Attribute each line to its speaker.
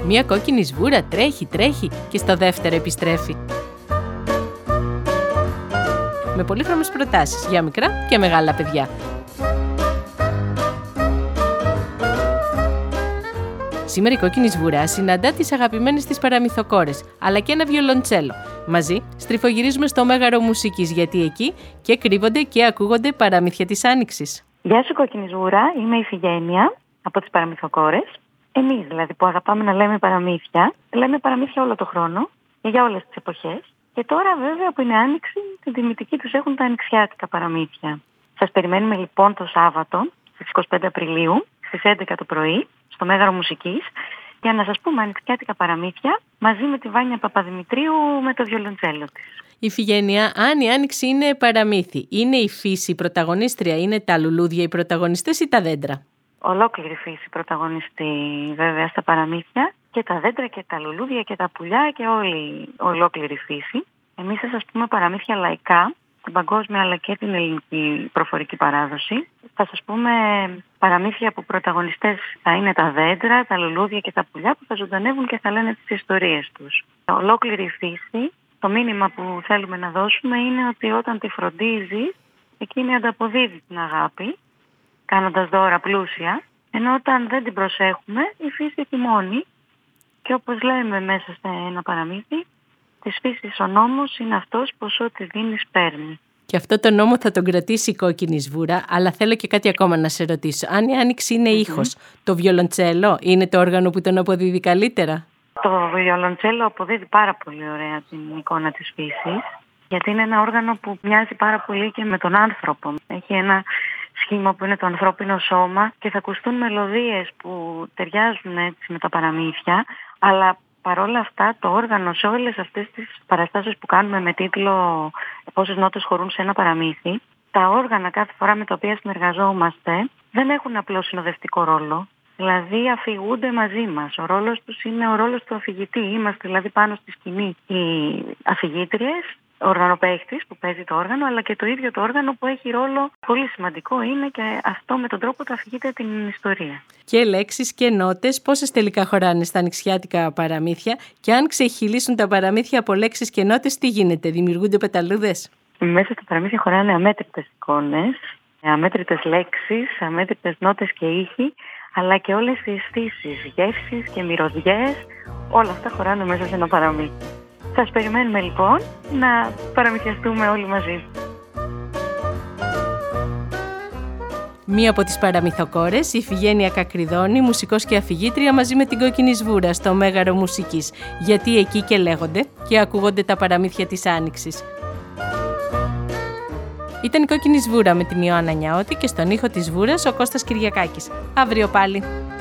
Speaker 1: Μία κόκκινη σβούρα τρέχει και στο δεύτερο επιστρέφει. Με πολύχρωμες προτάσεις για μικρά και μεγάλα παιδιά. Σήμερα η κόκκινη σβουρά συναντά τις αγαπημένες της παραμυθοκόρες, αλλά και ένα βιολοντσέλο. Μαζί στριφογυρίζουμε στο Μέγαρο Μουσικής, γιατί εκεί και κρύβονται και ακούγονται παραμύθια της Άνοιξης.
Speaker 2: Γεια σου κόκκινη σβούρα, είμαι η Ιφηγένεια από τις παραμυθοκόρες. Εμείς δηλαδή που αγαπάμε να λέμε παραμύθια όλο το χρόνο και για όλες τις εποχές. Και τώρα βέβαια που είναι Άνοιξη, την τιμητική τους έχουν τα ανοιξιάτικα παραμύθια. Σας περιμένουμε λοιπόν το Σάββατο στις 25 Απριλίου στις 11 το πρωί στο Μέγαρο Μουσικής για να σας πούμε ανοιξιάτικα παραμύθια μαζί με τη Βάνια Παπαδημητρίου με το βιολοντσέλο της.
Speaker 1: Ιφηγένεια, αν η Άνοιξη είναι παραμύθι, είναι η φύση η πρωταγωνίστρια, είναι τα λουλούδια οι πρωταγωνιστές ή τα δέντρα?
Speaker 2: Ολόκληρη φύση πρωταγωνιστή βέβαια στα παραμύθια, και τα δέντρα και τα λουλούδια και τα πουλιά και ολόκληρη φύση. Εμείς θα σας πούμε παραμύθια λαϊκά, την παγκόσμια αλλά και την ελληνική προφορική παράδοση. Θα σας πούμε παραμύθια που πρωταγωνιστές θα είναι τα δέντρα, τα λουλούδια και τα πουλιά που θα ζωντανεύουν και θα λένε τις ιστορίες τους. Ολόκληρη φύση, το μήνυμα που θέλουμε να δώσουμε είναι ότι όταν τη φροντίζεις, εκείνη ανταποδίδει την αγάπη, κάνοντας δώρα πλούσια, ενώ όταν δεν την προσέχουμε, η φύση ετοιμώνει. Και όπως λέμε μέσα σε ένα παραμύθι, της φύσης ο νόμος είναι αυτός πως ό,τι δίνεις παίρνει.
Speaker 1: Και αυτό το νόμο θα τον κρατήσει η κόκκινη σβούρα, αλλά θέλω και κάτι ακόμα να σε ρωτήσω. Αν η Άνοιξη είναι ήχος, το βιολοντσέλο είναι το όργανο που τον αποδίδει καλύτερα?
Speaker 2: Το βιολοντσέλο αποδίδει πάρα πολύ ωραία την εικόνα της φύσης, γιατί είναι ένα όργανο που μοιάζει πάρα πολύ και με τον άνθρωπο. Έχει ένα σχήμα που είναι το ανθρώπινο σώμα και θα ακουστούν μελωδίες που ταιριάζουν έτσι με τα παραμύθια, αλλά παρόλα αυτά το όργανο σε όλες αυτές τις παραστάσεις που κάνουμε με τίτλο «Πόσες νότες χωρούν σε ένα παραμύθι», τα όργανα κάθε φορά με τα οποία συνεργαζόμαστε δεν έχουν απλό συνοδευτικό ρόλο. Δηλαδή αφηγούνται μαζί μας. Ο ρόλος τους είναι ο ρόλος του αφηγητή. Είμαστε δηλαδή πάνω στη σκηνή οι αφηγήτριες, ο οργανοπαίχτης που παίζει το όργανο, αλλά και το ίδιο το όργανο που έχει ρόλο πολύ σημαντικό είναι και αυτό με τον τρόπο του αφηγείται την ιστορία.
Speaker 1: Και λέξεις και νότες, πόσες τελικά χωράνε στα ανοιξιάτικα παραμύθια, και αν ξεχυλήσουν τα παραμύθια από λέξεις και νότες, τι γίνεται, δημιουργούνται πεταλούδες?
Speaker 2: Μέσα στα παραμύθια χωράνε αμέτρητες εικόνες, αμέτρητες λέξεις, αμέτρητες νότες και ήχοι, αλλά και όλες οι αισθήσεις, γεύσεις και μυρωδιές, όλα αυτά χωράνε μέσα σε ένα παραμύθι. Σας περιμένουμε λοιπόν να παραμυθιαστούμε όλοι μαζί.
Speaker 1: Μία από τις παραμυθοκόρες, η Ιφηγένεια Κακριδόνη, μουσικός και αφηγήτρια, μαζί με την κόκκινη σβούρα στο Μέγαρο Μουσικής, γιατί εκεί και λέγονται και ακούγονται τα παραμύθια της Άνοιξης. Ήταν η κόκκινη σβούρα με την Ιωάννα Νιάωτη και στον ήχο της σβούρας ο Κώστας Κυριακάκης. Αύριο πάλι.